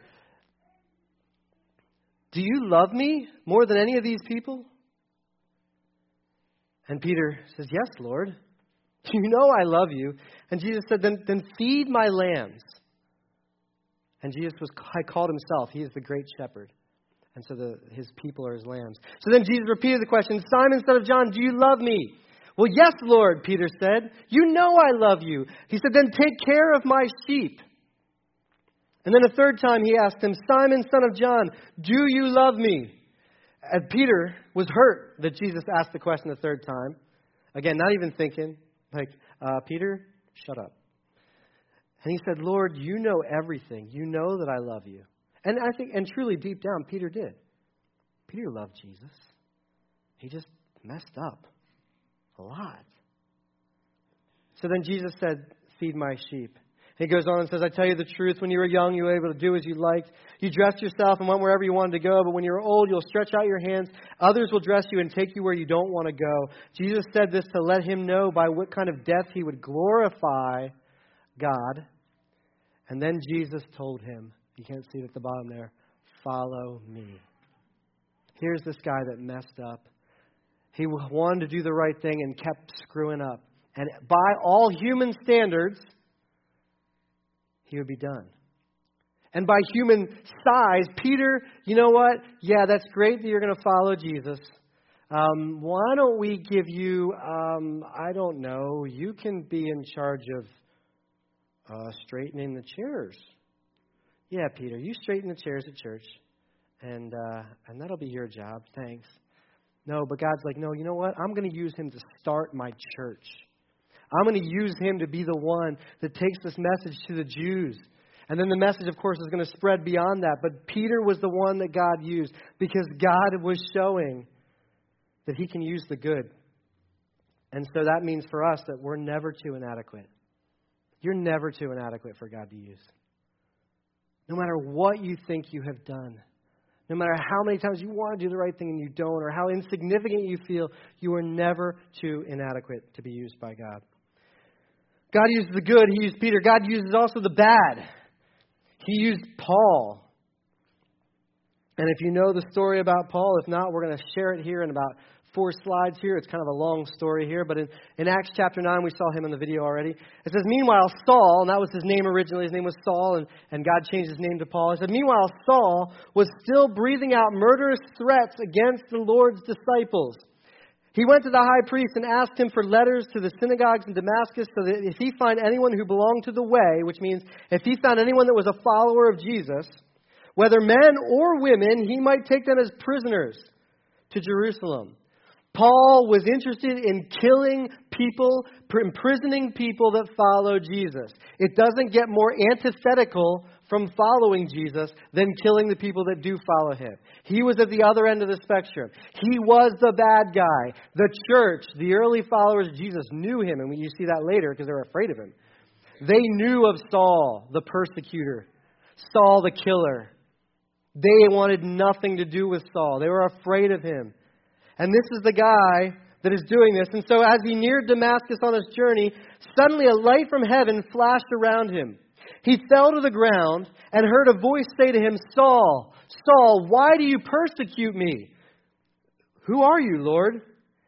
do you love me more than any of these people? And Peter says, yes, Lord. You know I love you. And Jesus said, then, then feed my lambs. And Jesus was called himself. He is the great shepherd. And so the, his people are his lambs. So then Jesus repeated the question, Simon, son of John, do you love me? Well, yes, Lord, Peter said. You know I love you. He said, then take care of my sheep. And then a third time he asked him, Simon, son of John, do you love me? And Peter was hurt that Jesus asked the question a third time. Again, not even thinking. Like, uh, Peter, shut up. And he said, Lord, you know everything. You know that I love you. And I think, and truly deep down, Peter did. Peter loved Jesus. He just messed up a lot. So then Jesus said, feed my sheep. He goes on and says, I tell you the truth, when you were young, you were able to do as you liked. You dressed yourself and went wherever you wanted to go. But when you're old, you'll stretch out your hands. Others will dress you and take you where you don't want to go. Jesus said this to let him know by what kind of death he would glorify God. And then Jesus told him, you can't see it at the bottom there, follow me. Here's this guy that messed up. He wanted to do the right thing and kept screwing up. And by all human standards, he would be done. And by human size, Peter, you know what? Yeah, that's great that you're going to follow Jesus. Um, why don't we give you, um, I don't know, you can be in charge of uh, straightening the chairs. Yeah, Peter, you straighten the chairs at church, and uh, and that'll be your job. Thanks. No, but God's like, no, you know what? I'm going to use him to start my church. I'm going to use him to be the one that takes this message to the Jews. And then the message, of course, is going to spread beyond that. But Peter was the one that God used because God was showing that he can use the good And so that means for us that we're never too inadequate. You're never too inadequate for God to use. No matter what you think you have done, no matter how many times you want to do the right thing and you don't, or how insignificant you feel, you are never too inadequate to be used by God. God uses the good. He used Peter. God uses also the bad. He used Paul. And if you know the story about Paul, if not, we're going to share it here in about four slides here. It's kind of a long story here. But in, in Acts chapter nine, we saw him in the video already. It says, meanwhile, Saul, and that was his name originally. His name was Saul, and, and God changed his name to Paul. It said, meanwhile, Saul was still breathing out murderous threats against the Lord's disciples. He went to the high priest and asked him for letters to the synagogues in Damascus so that if he find anyone who belonged to the way, which means if he found anyone that was a follower of Jesus, whether men or women, he might take them as prisoners to Jerusalem. Paul was interested in killing people, imprisoning people that follow Jesus. It doesn't get more antithetical from following Jesus than killing the people that do follow him. He was at the other end of the spectrum. He was the bad guy. The church, the early followers of Jesus knew him, and you see that later because they were afraid of him. They knew of Saul, the persecutor, Saul, the killer. They wanted nothing to do with Saul. They were afraid of him. And this is the guy that is doing this. And so as he neared Damascus on his journey, suddenly a light from heaven flashed around him. He fell to the ground and heard a voice say to him, Saul, Saul, why do you persecute me? Who are you, Lord?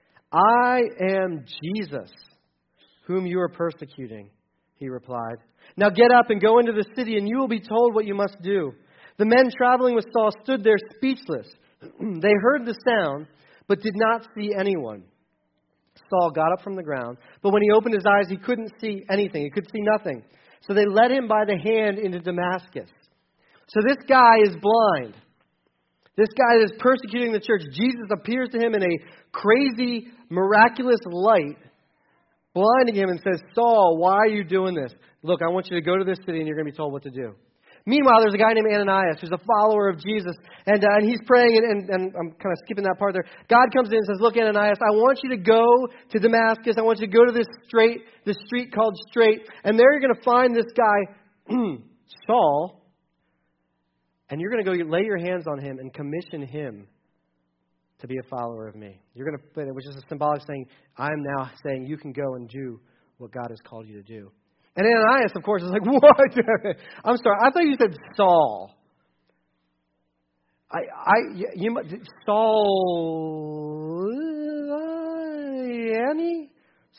I am Jesus, whom you are persecuting, he replied. Now get up and go into the city, and you will be told what you must do. The men traveling with Saul stood there speechless. They heard the sound, but did not see anyone. Saul got up from the ground, but when he opened his eyes, he couldn't see anything. He could see nothing. So they led him by the hand into Damascus. So this guy is blind. This guy is persecuting the church. Jesus appears to him in a crazy, miraculous light, blinding him and says, Saul, why are you doing this? Look, I want you to go to this city and you're going to be told what to do. Meanwhile, there's a guy named Ananias who's a follower of Jesus, and, uh, and he's praying, and, and, and I'm kind of skipping that part there. God comes in and says, look, Ananias, I want you to go to Damascus. I want you to go to this straight, this street called Straight, and there you're going to find this guy, Saul, and you're going to go lay your hands on him and commission him to be a follower of me. You're going to, which is a symbolic saying, I'm now saying you can go and do what God has called you to do. And Ananias, of course, is like, what? I'm sorry, I thought you said Saul. I, I, you, Saul, Annie?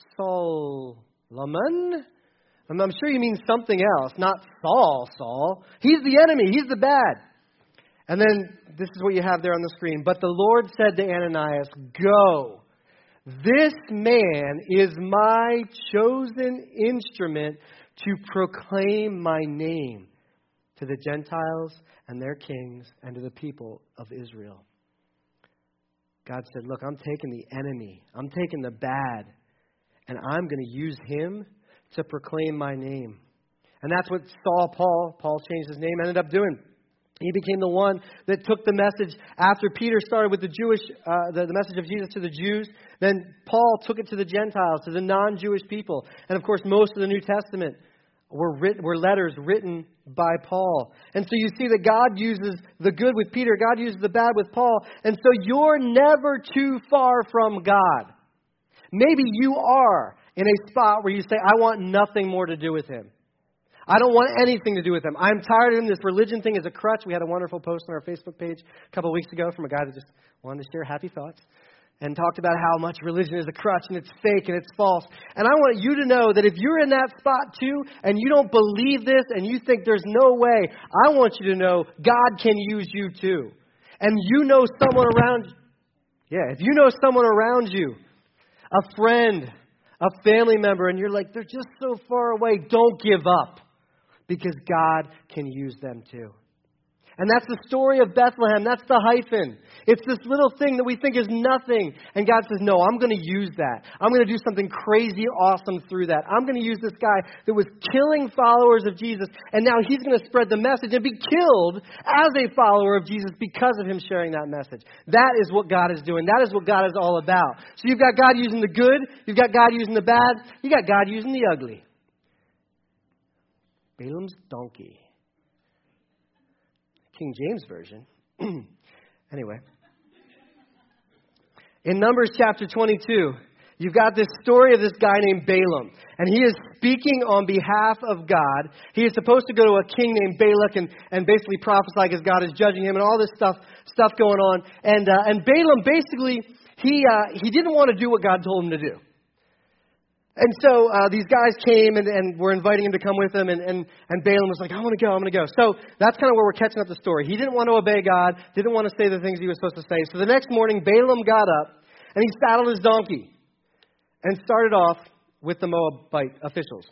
Solomon? I'm, I'm sure you mean something else, not Saul, Saul. He's the enemy, he's the bad. And then, this is what you have there on the screen. But the Lord said to Ananias, go. This man is my chosen instrument to proclaim my name to the Gentiles and their kings and to the people of Israel. God said, look, I'm taking the enemy. I'm taking the bad. And I'm going to use him to proclaim my name. And that's what Saul, Paul, Paul changed his name, ended up doing. He became the one that took the message after Peter started with the Jewish, uh, the, the message of Jesus to the Jews. Then Paul took it to the Gentiles, to the non-Jewish people. And of course, most of the New Testament were written, were letters written by Paul. And so you see that God uses the good with Peter. God uses the bad with Paul. And so you're never too far from God. Maybe you are in a spot where you say, I want nothing more to do with him. I don't want anything to do with him. I'm tired of him. This religion thing is a crutch. We had a wonderful post on our Facebook page a couple of weeks ago from a guy that just wanted to share happy thoughts and talked about how much religion is a crutch and it's fake and it's false. And I want you to know that if you're in that spot too and you don't believe this and you think there's no way, I want you to know God can use you too. And you know someone around you. Yeah, if you know someone around you, a friend, a family member, and you're like, they're just so far away, don't give up. Because God can use them too. And that's the story of Bethlehem. That's the hyphen. It's this little thing that we think is nothing. And God says, no, I'm going to use that. I'm going to do something crazy awesome through that. I'm going to use this guy that was killing followers of Jesus, and now he's going to spread the message and be killed as a follower of Jesus because of him sharing that message. That is what God is doing. That is what God is all about. So you've got God using the good. You've got God using the bad. You got God using the ugly. Balaam's donkey. King James Version. Anyway. In Numbers chapter twenty-two, you've got this story of this guy named Balaam. And he is speaking on behalf of God. He is supposed to go to a king named Balak and, and basically prophesy because God is judging him and all this stuff stuff going on. And uh, and Balaam basically, he uh, he didn't want to do what God told him to do. And so uh, these guys came and, and were inviting him to come with them, and, and, and Balaam was like, I want to go, I'm going to go. So that's kind of where we're catching up the story. He didn't want to obey God, didn't want to say the things he was supposed to say. So the next morning, Balaam got up, and he saddled his donkey and started off with the Moabite officials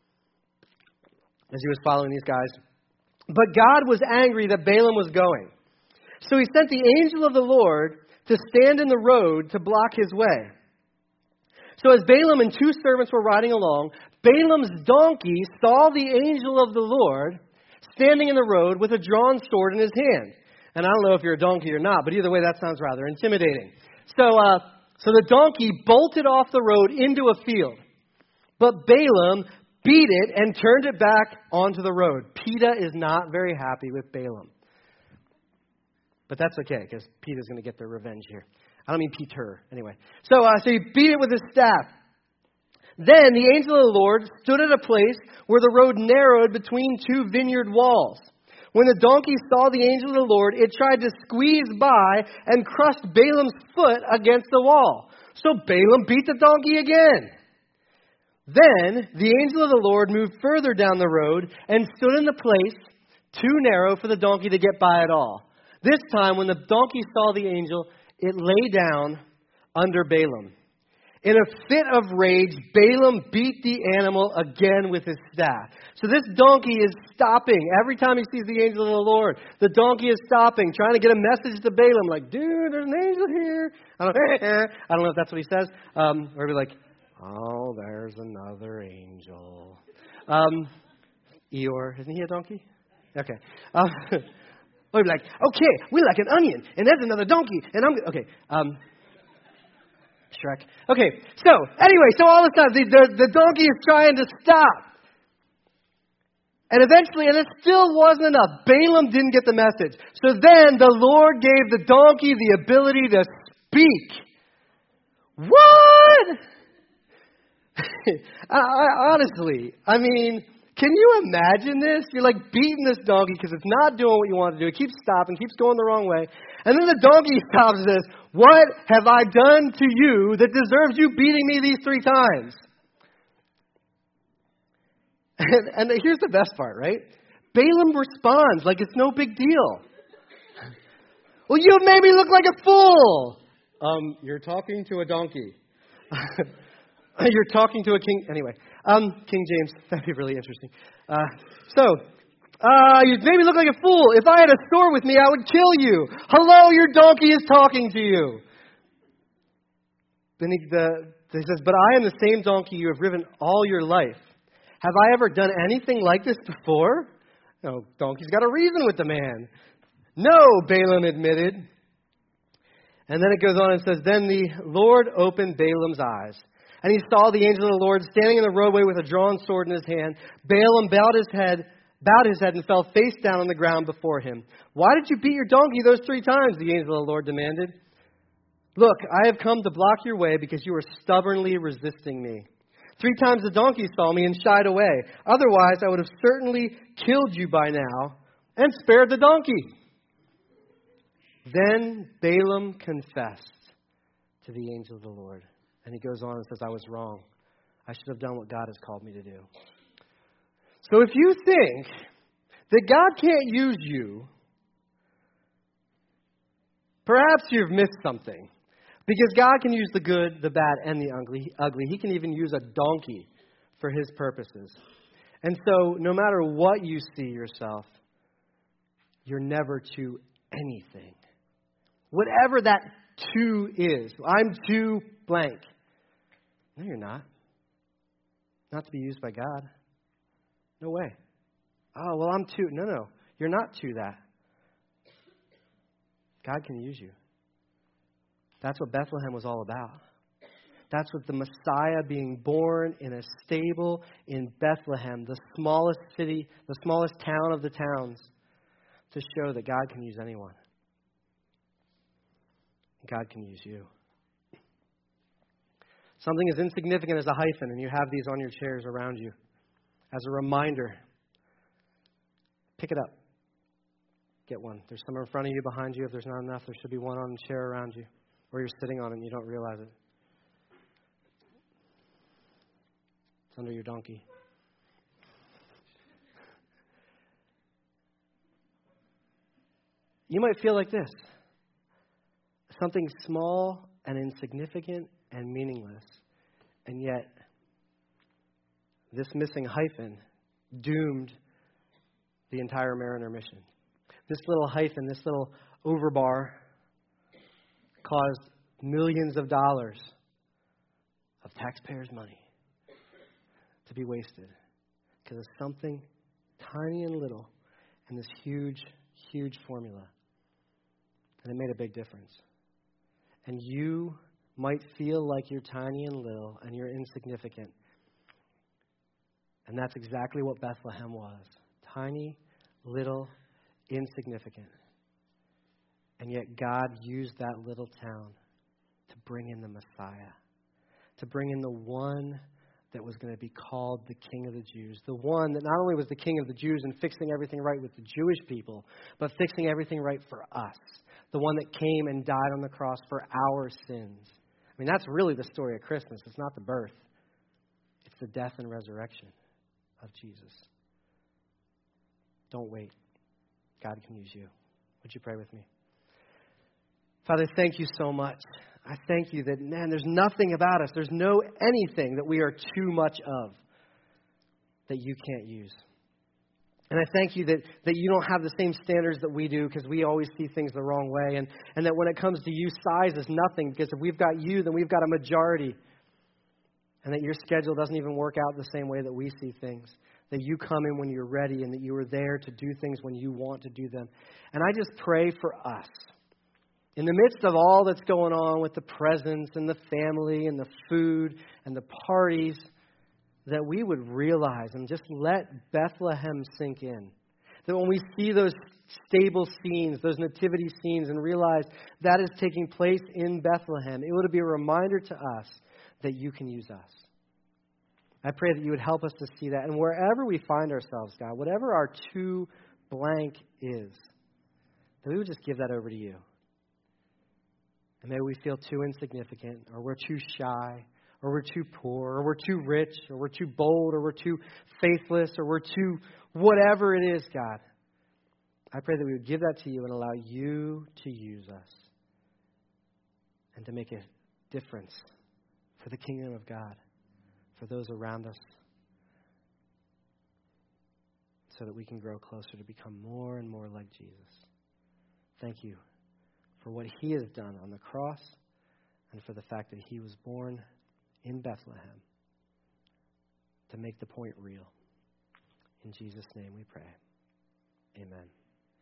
as he was following these guys. But God was angry that Balaam was going. So he sent the angel of the Lord to stand in the road to block his way. So as Balaam and two servants were riding along, Balaam's donkey saw the angel of the Lord standing in the road with a drawn sword in his hand. And I don't know if you're a donkey or not, but either way, that sounds rather intimidating. So, uh, so the donkey bolted off the road into a field. But Balaam beat it and turned it back onto the road. PETA is not very happy with Balaam. But that's okay, because PETA's going to get their revenge here. I don't mean Peter, anyway. So, uh, so he beat it with his staff. Then the angel of the Lord stood at a place where the road narrowed between two vineyard walls. When the donkey saw the angel of the Lord, it tried to squeeze by and crushed Balaam's foot against the wall. So Balaam beat the donkey again. Then the angel of the Lord moved further down the road and stood in the place too narrow for the donkey to get by at all. This time, when the donkey saw the angel, it lay down under Balaam. In a fit of rage, Balaam beat the animal again with his staff. So this donkey is stopping. Every time he sees the angel of the Lord, the donkey is stopping, trying to get a message to Balaam, like, dude, there's an angel here. I don't, I don't know if that's what he says. Um, or he'll be like, oh, there's another angel. Um, Eeyore, isn't he a donkey? Okay. Um, Or he'd be like, okay, we like an onion, and there's another donkey, and I'm okay. Um, Shrek. Okay. So anyway, so all of a sudden the, the the donkey is trying to stop, and eventually, and it still wasn't enough. Balaam didn't get the message. So then the Lord gave the donkey the ability to speak. What? I, I, honestly, I mean. Can you imagine this? You're like beating this donkey because it's not doing what you want to do. It keeps stopping, keeps going the wrong way. And then the donkey stops and says, what have I done to you that deserves you beating me these three times? And, and here's the best part, right? Balaam responds like it's no big deal. Well, you made me look like a fool. Um, you're talking to a donkey. You're talking to a king. Anyway, um, King James. That'd be really interesting. Uh, so, uh, you made me look like a fool. If I had a sword with me, I would kill you. Hello, your donkey is talking to you. Then he, the, he says, but I am the same donkey you have ridden all your life. Have I ever done anything like this before? No, donkey's got a reason with the man. No, Balaam admitted. And then it goes on and says, then the Lord opened Balaam's eyes. And he saw the angel of the Lord standing in the roadway with a drawn sword in his hand. Balaam bowed his head, bowed his head and fell face down on the ground before him. Why did you beat your donkey those three times? The angel of the Lord demanded. Look, I have come to block your way because you are stubbornly resisting me. Three times the donkey saw me and shied away. Otherwise, I would have certainly killed you by now and spared the donkey. Then Balaam confessed to the angel of the Lord. And he goes on and says, I was wrong. I should have done what God has called me to do. So if you think that God can't use you, perhaps you've missed something. Because God can use the good, the bad, and the ugly. ugly. He can even use a donkey for his purposes. And so no matter what you see yourself, you're never to anything Whatever that to is. I'm to blank. No, you're not. Not to be used by God. No way. Oh, well, I'm to. No, no. You're not to that. God can use you. That's what Bethlehem was all about. That's what the Messiah being born in a stable in Bethlehem, the smallest city, the smallest town of the towns, to show that God can use anyone. God can use you. Something as insignificant as a hyphen, and you have these on your chairs around you as a reminder. Pick it up. Get one. There's some in front of you, behind you. If there's not enough, there should be one on the chair around you. Or you're sitting on it and you don't realize it. It's under your donkey. You might feel like this. Something small and insignificant and meaningless. And yet, this missing hyphen doomed the entire Mariner mission. This little hyphen, this little overbar, caused millions of dollars of taxpayers' money to be wasted because of something tiny and little in this huge, huge formula. And it made a big difference. And you might feel like you're tiny and little and you're insignificant. And that's exactly what Bethlehem was. Tiny, little, insignificant. And yet God used that little town to bring in the Messiah. To bring in the one that was going to be called the King of the Jews. The one that not only was the King of the Jews and fixing everything right with the Jewish people, but fixing everything right for us. The one that came and died on the cross for our sins. I mean, that's really the story of Christmas. It's not the birth. It's the death and resurrection of Jesus. Don't wait. God can use you. Would you pray with me? Father, thank you so much. I thank you that, man, there's nothing about us. There's no anything that we are too much of that you can't use. And I thank you that, that you don't have the same standards that we do because we always see things the wrong way. And, and that when it comes to you, size is nothing because if we've got you, then we've got a majority. And that your schedule doesn't even work out the same way that we see things. That you come in when you're ready and that you are there to do things when you want to do them. And I just pray for us. In the midst of all that's going on with the presents and the family and the food and the parties, that we would realize and just let Bethlehem sink in. That when we see those stable scenes, those nativity scenes, and realize that is taking place in Bethlehem, it would be a reminder to us that you can use us. I pray that you would help us to see that. And wherever we find ourselves, God, whatever our too blank is, that we would just give that over to you. And maybe we feel too insignificant, or we're too shy, or we're too poor, or we're too rich, or we're too bold, or we're too faithless, or we're too whatever it is, God. I pray that we would give that to you and allow you to use us and to make a difference for the kingdom of God, for those around us, so that we can grow closer to become more and more like Jesus. Thank you for what he has done on the cross and for the fact that he was born in Bethlehem to make the point real. In Jesus' name we pray. Amen.